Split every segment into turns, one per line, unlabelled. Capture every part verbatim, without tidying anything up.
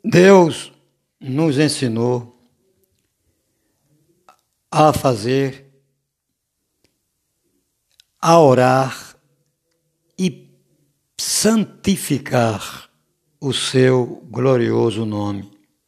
Deus nos ensinou a fazer, a orar e santificar o seu glorioso nome.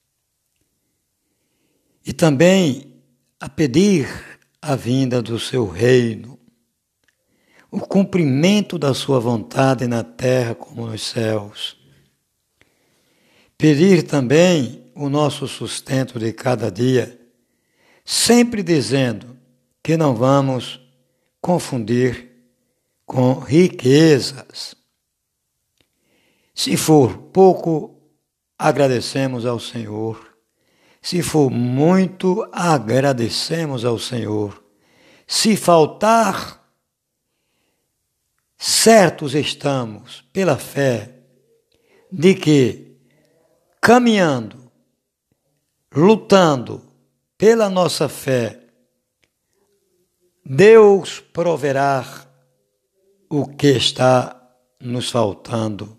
E também a pedir a vinda do seu reino, o cumprimento da sua vontade na terra como nos céus. Pedir também o nosso sustento de cada dia, sempre dizendo que não vamos confundir com riquezas. Se for pouco, agradecemos ao Senhor. Se for muito, agradecemos ao Senhor. Se faltar, certos estamos, pela fé, de que, caminhando, lutando pela nossa fé, Deus proverá o que está nos faltando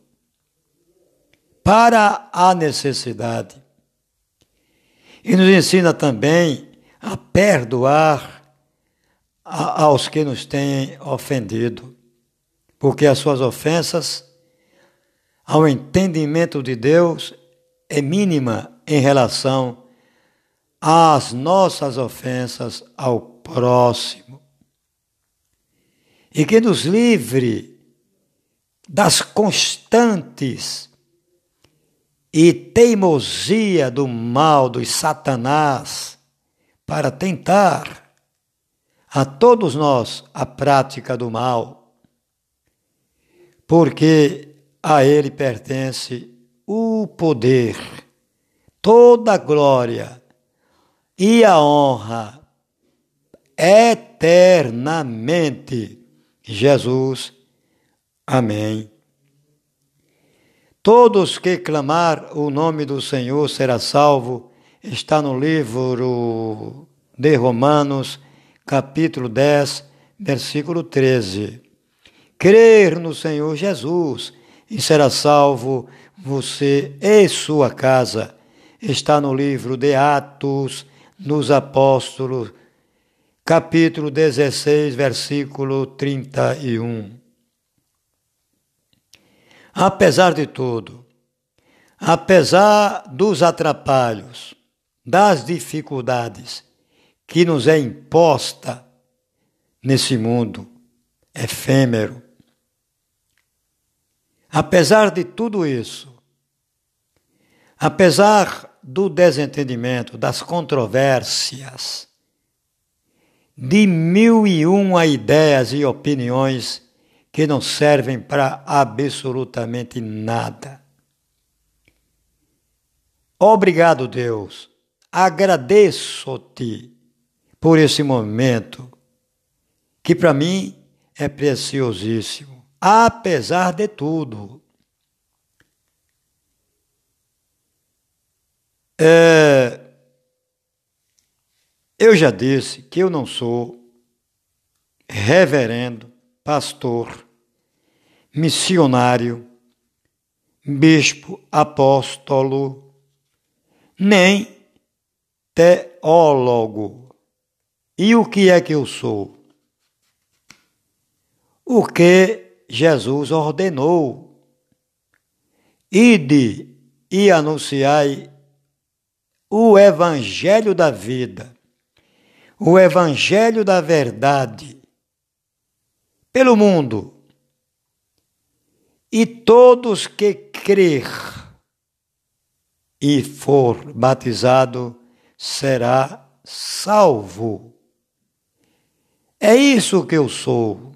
para a necessidade. E nos ensina também a perdoar a, aos que nos têm ofendido, porque as suas ofensas, ao entendimento de Deus, é mínima em relação às nossas ofensas ao próximo. E que nos livre das constantes e teimosia do mal, dos Satanás, para tentar a todos nós a prática do mal, porque a ele pertence o poder, toda a glória e a honra eternamente. Jesus. Amém. Todos que clamar o nome do Senhor será salvo, está no livro de Romanos, capítulo dez, versículo treze. Crer no Senhor Jesus e será salvo você e sua casa, está no livro de Atos dos Apóstolos, capítulo dezesseis, versículo trinta e um. Apesar de tudo, apesar dos atrapalhos, das dificuldades que nos é imposta nesse mundo efêmero, apesar de tudo isso, apesar do desentendimento, das controvérsias, de mil e uma ideias e opiniões que não servem para absolutamente nada. Obrigado, Deus. Agradeço-te por esse momento, que para mim é preciosíssimo, apesar de tudo. É, eu já disse que eu não sou reverendo, pastor, missionário, bispo, apóstolo, nem teólogo. E o que é que eu sou? O que Jesus ordenou. Ide e anunciai o evangelho da vida, o evangelho da verdade, pelo mundo. E todos que crer e for batizado será salvo. É isso que eu sou.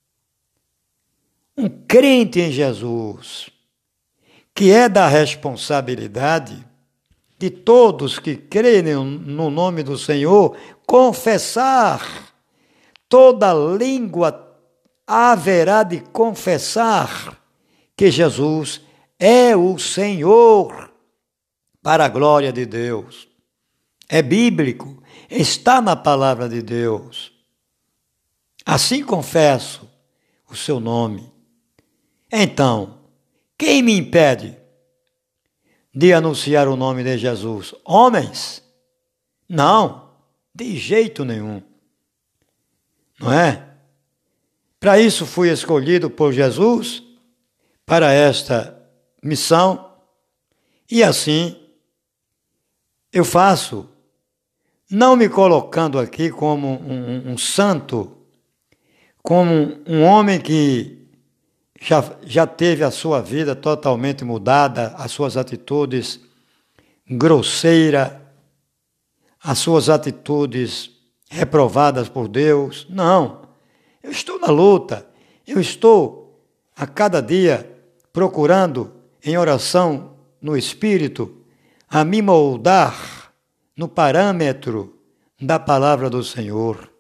Um crente em Jesus, que é da responsabilidade de todos que creem no nome do Senhor, confessar. Toda língua haverá de confessar que Jesus é o Senhor, para a glória de Deus. É bíblico, está na palavra de Deus. Assim confesso o seu nome. Então, quem me impede de anunciar o nome de Jesus? Homens? Não, de jeito nenhum. Não é? Para isso fui escolhido por Jesus, para esta missão, e assim eu faço, não me colocando aqui como um, um, um santo, como um, um homem que já, já teve a sua vida totalmente mudada, as suas atitudes grosseiras, as suas atitudes reprovadas por Deus. Não. Eu estou na luta, eu estou a cada dia procurando em oração no Espírito a me moldar no parâmetro da palavra do Senhor.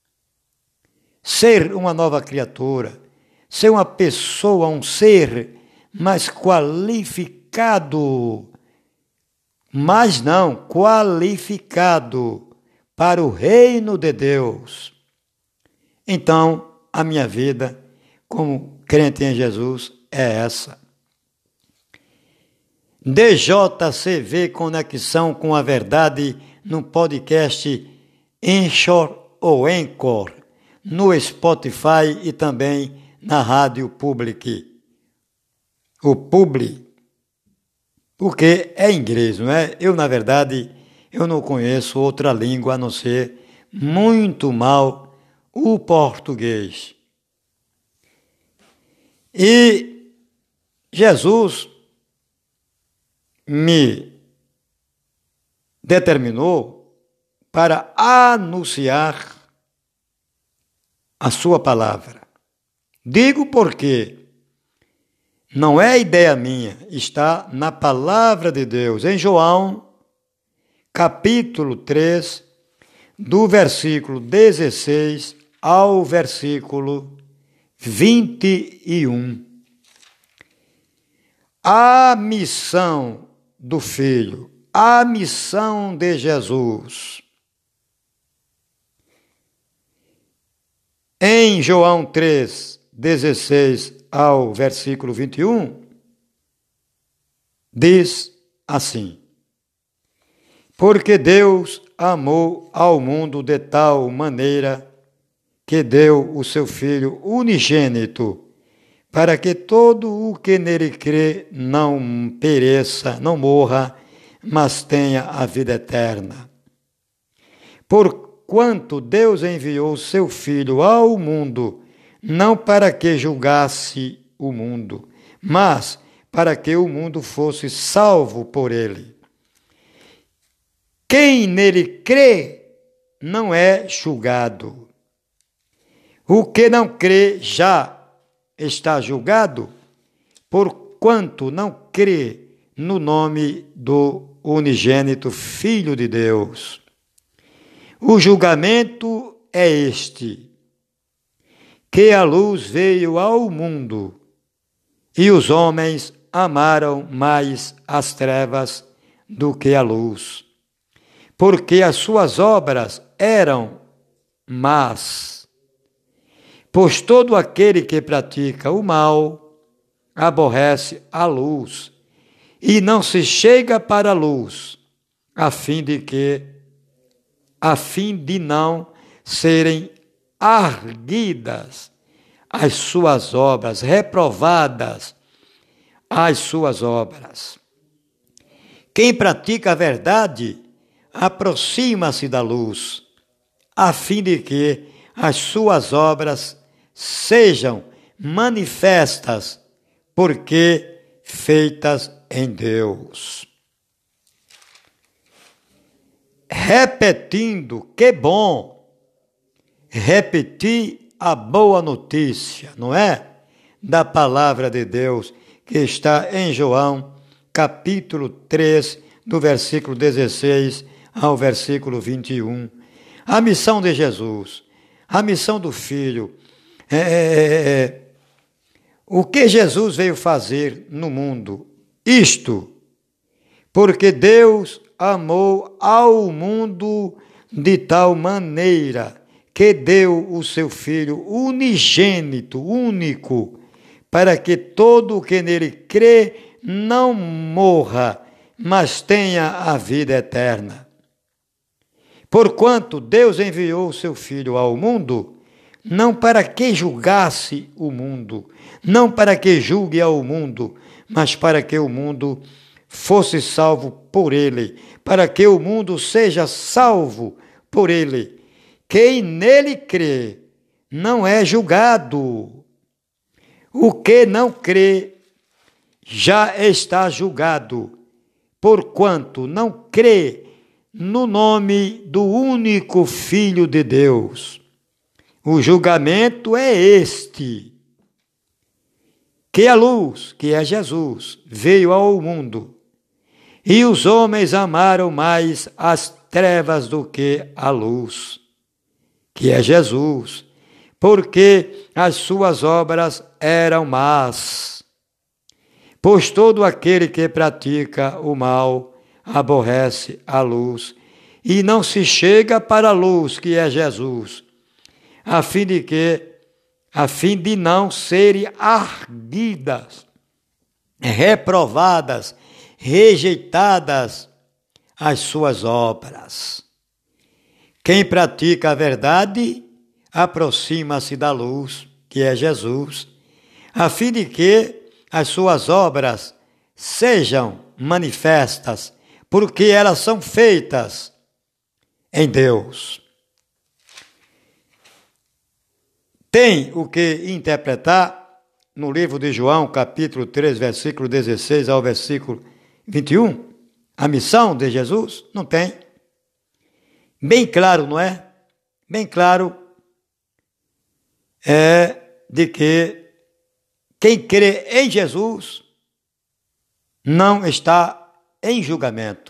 Ser uma nova criatura, ser uma pessoa, um ser mais qualificado, mas não qualificado para o reino de Deus. Então, a minha vida como crente em Jesus é essa. D J C V Conexão com a Verdade no podcast Anchor ou Anchor, no Spotify e também na Rádio Public. O Publi, porque é inglês, não é? Eu, na verdade, eu não conheço outra língua a não ser muito mal o português. E Jesus me determinou para anunciar a sua palavra. Digo porque não é ideia minha, está na palavra de Deus, em João, capítulo três, do versículo dezesseis ao versículo vinte e um. A missão do Filho, a missão de Jesus. Em João três, dezesseis ao versículo vinte e um, diz assim: porque Deus amou ao mundo de tal maneira que deu o seu Filho unigênito, para que todo o que nele crê não pereça, não morra, mas tenha a vida eterna. Porquanto Deus enviou seu Filho ao mundo, não para que julgasse o mundo, mas para que o mundo fosse salvo por ele. Quem nele crê não é julgado. O que não crê já está julgado, porquanto não crê no nome do unigênito Filho de Deus. O julgamento é este, que a luz veio ao mundo, e os homens amaram mais as trevas do que a luz, porque as suas obras eram más. Pois todo aquele que pratica o mal aborrece a luz e não se chega para a luz, a fim de que, a fim de não serem arguidas as suas obras, reprovadas as suas obras. Quem pratica a verdade aproxima-se da luz, a fim de que as suas obras sejam manifestas, porque feitas em Deus. Repetindo, que bom repetir a boa notícia, não é? Da palavra de Deus, que está em João, capítulo três, do versículo dezesseis ao versículo vinte e um. A missão de Jesus, a missão do Filho, é, é, é, o que Jesus veio fazer no mundo? Isto, porque Deus amou ao mundo de tal maneira que deu o seu Filho unigênito, único, para que todo o que nele crê não morra, mas tenha a vida eterna. Porquanto Deus enviou o seu Filho ao mundo, não para que julgasse o mundo, não para que julgue ao mundo, mas para que o mundo fosse salvo por ele, para que o mundo seja salvo por ele. Quem nele crê não é julgado. O que não crê já está julgado, porquanto não crê no nome do único Filho de Deus. O julgamento é este, que a luz, que é Jesus, veio ao mundo, e os homens amaram mais as trevas do que a luz, que é Jesus, porque as suas obras eram más. Pois todo aquele que pratica o mal aborrece a luz, e não se chega para a luz, que é Jesus, a fim de que, a fim de não serem arguidas, reprovadas, rejeitadas as suas obras. Quem pratica a verdade aproxima-se da luz, que é Jesus, a fim de que as suas obras sejam manifestas, porque elas são feitas em Deus. Tem o que interpretar no livro de João, capítulo três, versículo dezesseis ao versículo vinte e um, a missão de Jesus? Não tem. Bem claro, não é? Bem claro é de que quem crê em Jesus não está em julgamento.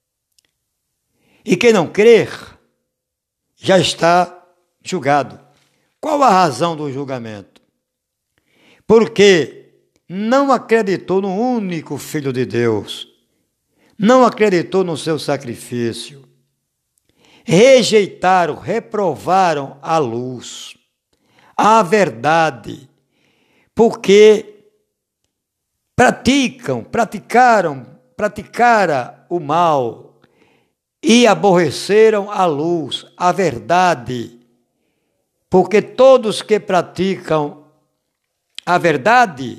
E quem não crer já está julgado. Qual a razão do julgamento? Porque não acreditou no único Filho de Deus, não acreditou no seu sacrifício, rejeitaram, reprovaram a luz, a verdade, porque praticam, praticaram, praticaram o mal e aborreceram a luz, a verdade, porque todos que praticam a verdade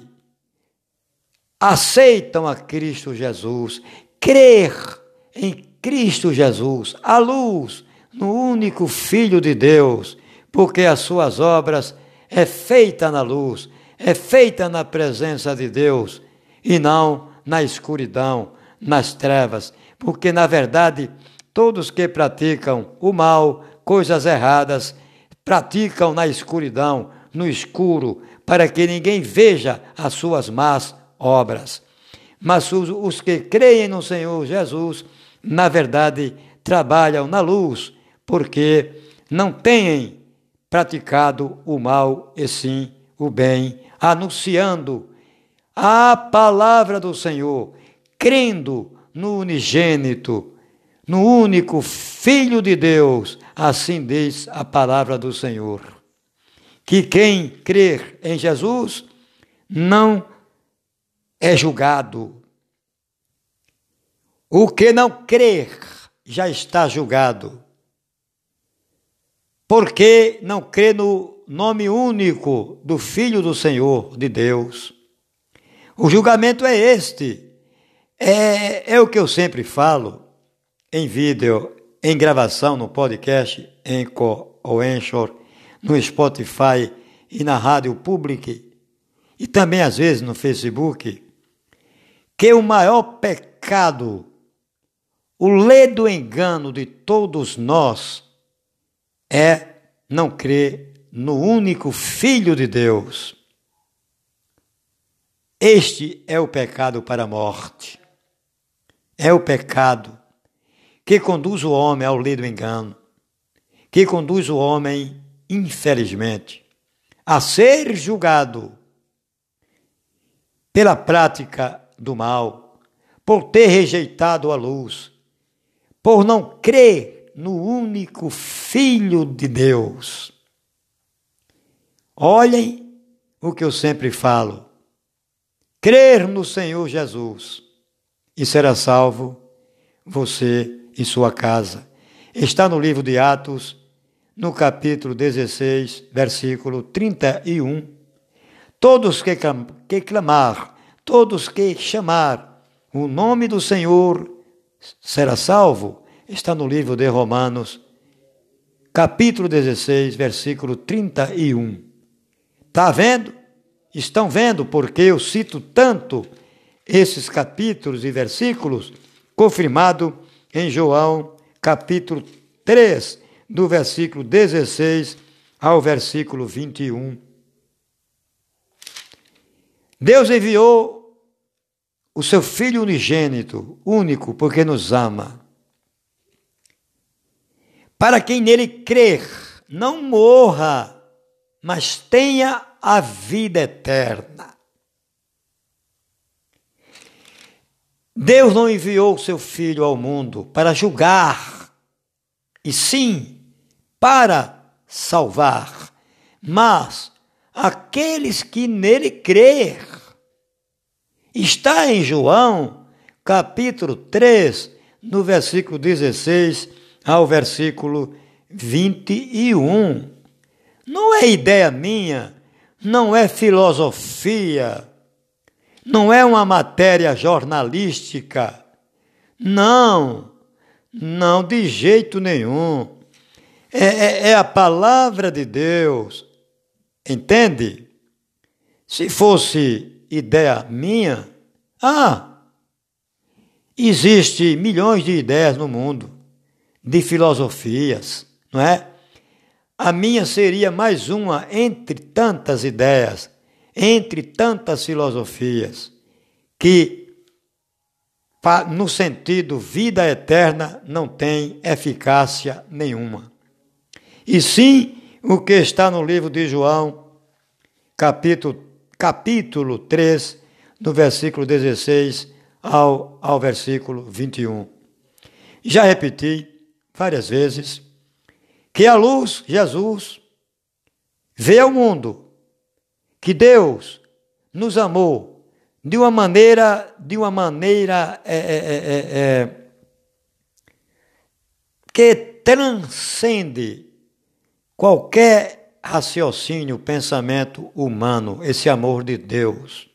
aceitam a Cristo Jesus, crer em Cristo Jesus, a luz, no único Filho de Deus, porque as suas obras é feita na luz, é feita na presença de Deus e não na escuridão, nas trevas, porque na verdade todos que praticam o mal, coisas erradas, praticam na escuridão, no escuro, para que ninguém veja as suas más obras. Mas os, os que creem no Senhor Jesus, na verdade, trabalham na luz, porque não têm praticado o mal e sim o bem, anunciando a palavra do Senhor, crendo no unigênito, no único Filho de Deus, assim diz a palavra do Senhor. Que quem crer em Jesus não é julgado. O que não crer já está julgado. Porque não crê no nome único do Filho do Senhor, de Deus. O julgamento é este. É, é o que eu sempre falo em vídeo, em gravação, no podcast, em ou Anchor, no Spotify e na Rádio Public, e também às vezes no Facebook, que o maior pecado, o ledo engano de todos nós é não crer no único Filho de Deus. Este é o pecado para a morte. É o pecado que conduz o homem ao ledo engano, que conduz o homem, infelizmente, a ser julgado pela prática do mal, por ter rejeitado a luz, por não crer no único Filho de Deus. Olhem o que eu sempre falo: crer no Senhor Jesus, e será salvo você e sua casa. Está no livro de Atos, no capítulo dezesseis, versículo trinta e um. Todos que, que clamar, todos que chamar o nome do Senhor será salvo. Está no livro de Romanos, capítulo dezesseis, versículo trinta e um. Está vendo? Estão vendo porque eu cito tanto esses capítulos e versículos, confirmado em João, capítulo três, do versículo dezesseis ao versículo vinte e um. Deus enviou o seu Filho unigênito, único, porque nos ama, para quem nele crer, não morra, mas tenha a vida eterna. Deus não enviou o seu Filho ao mundo para julgar, e sim para salvar, mas aqueles que nele crer. Está em João, capítulo três, no versículo dezesseis ao versículo vinte e um. Não é ideia minha, não é filosofia, não é uma matéria jornalística. Não, não de jeito nenhum. É, é, é a palavra de Deus. Entende? Se fosse ideia minha, ah, existe milhões de ideias no mundo, de filosofias, não é? A minha seria mais uma entre tantas ideias, entre tantas filosofias, que no sentido vida eterna não tem eficácia nenhuma. E sim, o que está no livro de João, capítulo, capítulo três, do versículo dezesseis ao, ao versículo vinte e um. Já repeti várias vezes que a luz, Jesus, veio ao mundo, que Deus nos amou de uma maneira, de uma maneira é, é, é, é, que transcende qualquer raciocínio, pensamento humano, esse amor de Deus.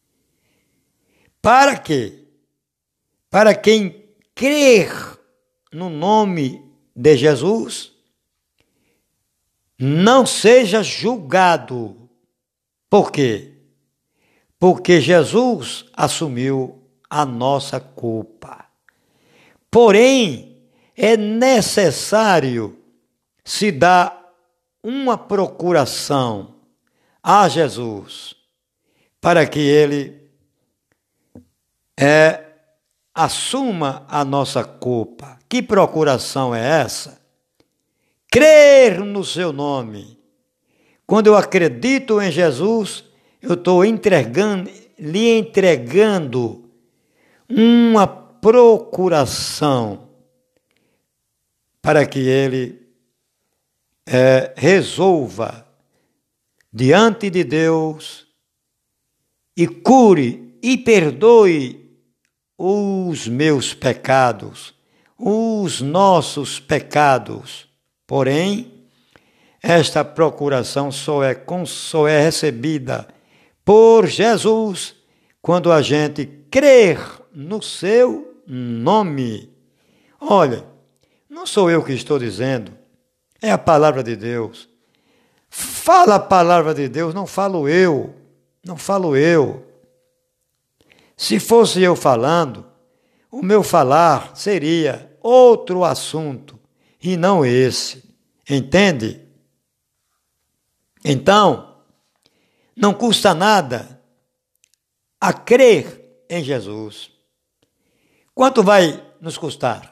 Para quê? Para quem crer no nome de Jesus, não seja julgado. Por quê? Porque Jesus assumiu a nossa culpa. Porém, é necessário se dar uma procuração a Jesus para que ele é, assuma a nossa culpa. Que procuração é essa? Crer no seu nome. Quando eu acredito em Jesus, eu estou entregando, lhe entregando uma procuração para que ele é, resolva diante de Deus e cure e perdoe os meus pecados, os nossos pecados. Porém, esta procuração só é, só é recebida por Jesus quando a gente crer no seu nome. Olha, não sou eu que estou dizendo, é a palavra de Deus. Fala a palavra de Deus, não falo eu, não falo eu. Se fosse eu falando, o meu falar seria outro assunto e não esse, entende? Então, não custa nada a crer em Jesus. Quanto vai nos custar?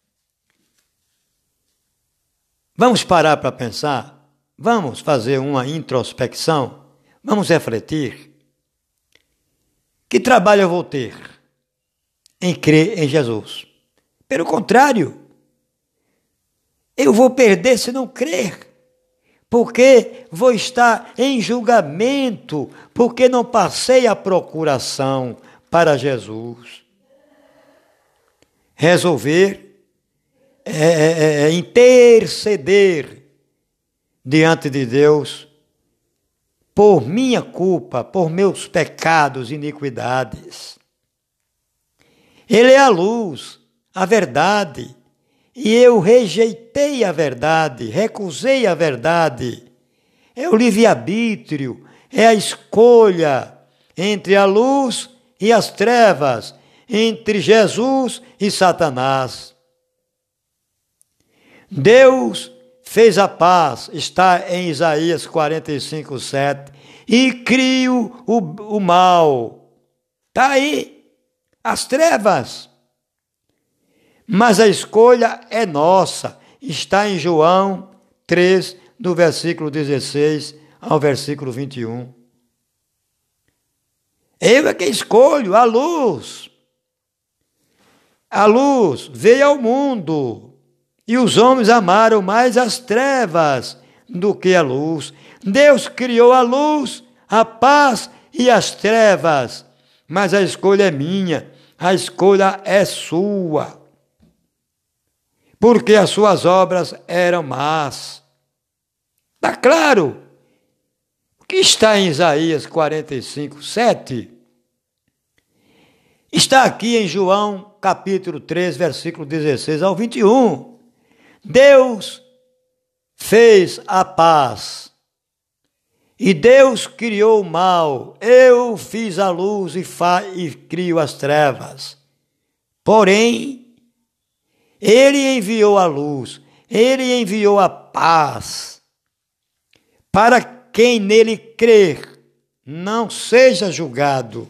Vamos parar para pensar? Vamos fazer uma introspecção? Vamos refletir? Que trabalho eu vou ter em crer em Jesus? Pelo contrário, eu vou perder se não crer, porque vou estar em julgamento, porque não passei a procuração para Jesus. resolver é, é, é, interceder diante de Deus por minha culpa, por meus pecados e iniquidades. Ele é a luz, a verdade, e eu rejeitei a verdade, recusei a verdade. É o livre-arbítrio, é a escolha entre a luz e as trevas, entre Jesus e Satanás. Deus fez a paz, está em Isaías quarenta e cinco, sete, e crio o, o mal. Está aí, as trevas. Mas a escolha é nossa, está em João três, do versículo dezesseis ao versículo vinte e um. Eu é que escolho a luz. A luz veio ao mundo e os homens amaram mais as trevas do que a luz. Deus criou a luz, a paz e as trevas, mas a escolha é minha, a escolha é sua, porque as suas obras eram más. Está claro? O que está em Isaías quarenta e cinco, sete? Está aqui em João capítulo três, versículo dezesseis ao vinte e um. Deus fez a paz e Deus criou o mal. Eu fiz a luz e, fa- e crio as trevas. Porém, Ele enviou a luz, Ele enviou a paz, para quem nele crer não seja julgado.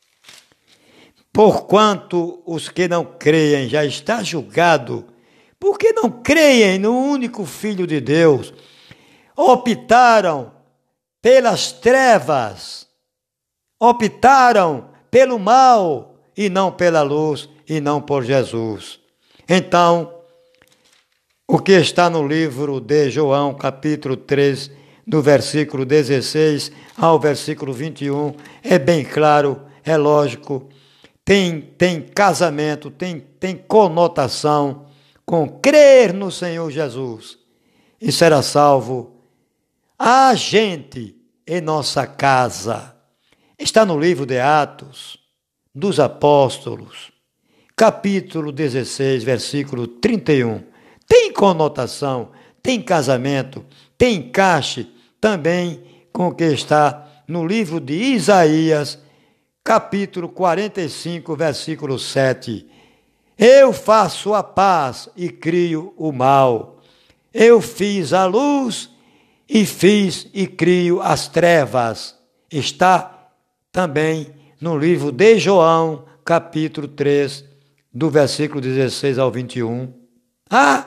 Porquanto os que não creem já está julgado, porque não creem no único Filho de Deus, optaram pelas trevas, optaram pelo mal e não pela luz e não por Jesus. Então, o que está no livro de João, capítulo três, do versículo dezesseis ao versículo vinte e um, é bem claro, é lógico, tem, tem casamento, tem, tem conotação com crer no Senhor Jesus e será salvo a gente em nossa casa. Está no livro de Atos dos Apóstolos, capítulo dezesseis, versículo trinta e um. Tem conotação, tem casamento, tem encaixe também com o que está no livro de Isaías, capítulo quarenta e cinco, versículo sete. Eu faço a paz e crio o mal. Eu fiz a luz e fiz e crio as trevas. Está também no livro de João, capítulo três, do versículo dezesseis ao vinte e um. Ah!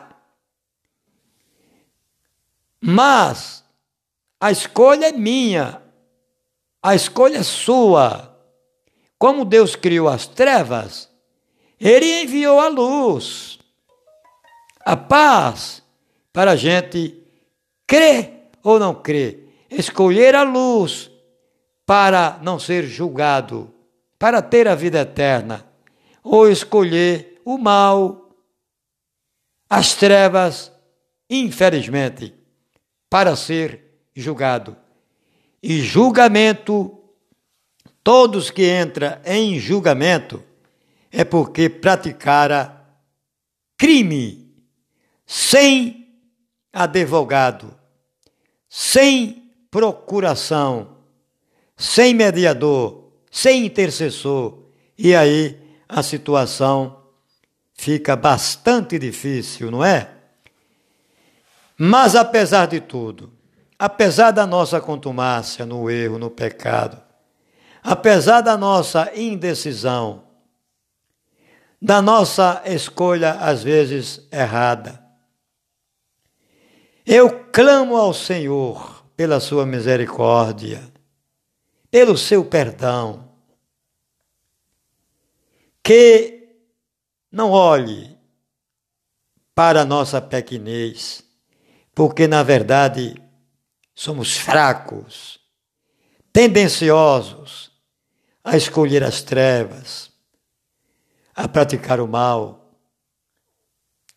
Mas a escolha é minha, a escolha é sua. Como Deus criou as trevas, Ele enviou a luz, a paz, para a gente crer ou não crer, escolher a luz para não ser julgado, para ter a vida eterna, ou escolher o mal, as trevas, infelizmente, para ser julgado. E julgamento, todos que entram em julgamento, é porque praticaram crime, sem advogado, sem procuração, sem mediador, sem intercessor. E aí a situação fica bastante difícil, não é? Mas apesar de tudo, apesar da nossa contumácia no erro, no pecado, apesar da nossa indecisão, da nossa escolha às vezes errada, eu clamo ao Senhor pela sua misericórdia, pelo seu perdão, que não olhe para a nossa pequenez, porque na verdade somos fracos, tendenciosos a escolher as trevas, a praticar o mal,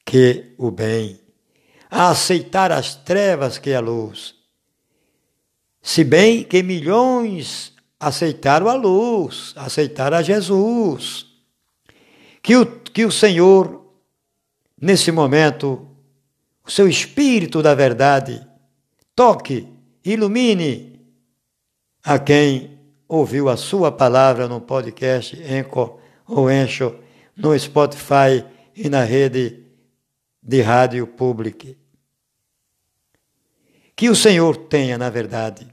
que o bem, a aceitar as trevas que a luz. Se bem que milhões aceitaram a luz, aceitaram a Jesus. Que o, que o Senhor, nesse momento, o seu Espírito da verdade, toque, ilumine a quem ouviu a sua palavra no podcast Anchor ou Anchor, no Spotify e na rede de rádio pública. Que o Senhor tenha, na verdade,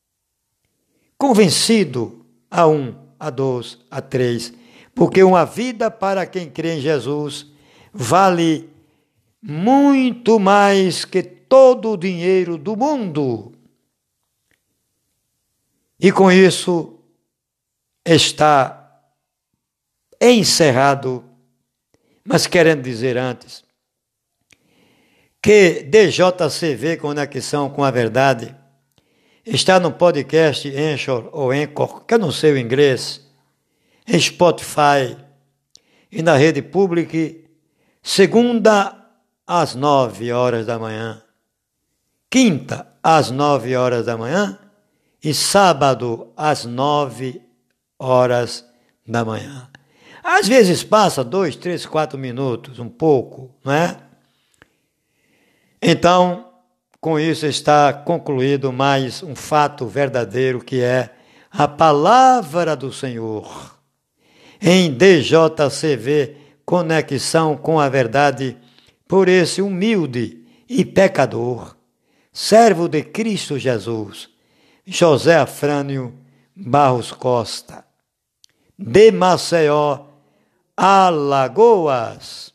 convencido a um, a dois, a três, porque uma vida para quem crê em Jesus vale muito mais que todo o dinheiro do mundo. E com isso está encerrado, mas querendo dizer antes, que D J C V Conexão com a Verdade está no podcast Anchor ou Anchor, que eu não sei o inglês, em Spotify e na rede pública, segunda às nove horas da manhã, quinta às nove horas da manhã e sábado às nove horas da manhã. Às vezes passa dois, três, quatro minutos, um pouco, não é? Então, com isso está concluído mais um fato verdadeiro, que é a palavra do Senhor. Em D J C V, Conexão com a Verdade, por esse humilde e pecador, servo de Cristo Jesus, José Afrânio Barros Costa, de Maceió, Alagoas.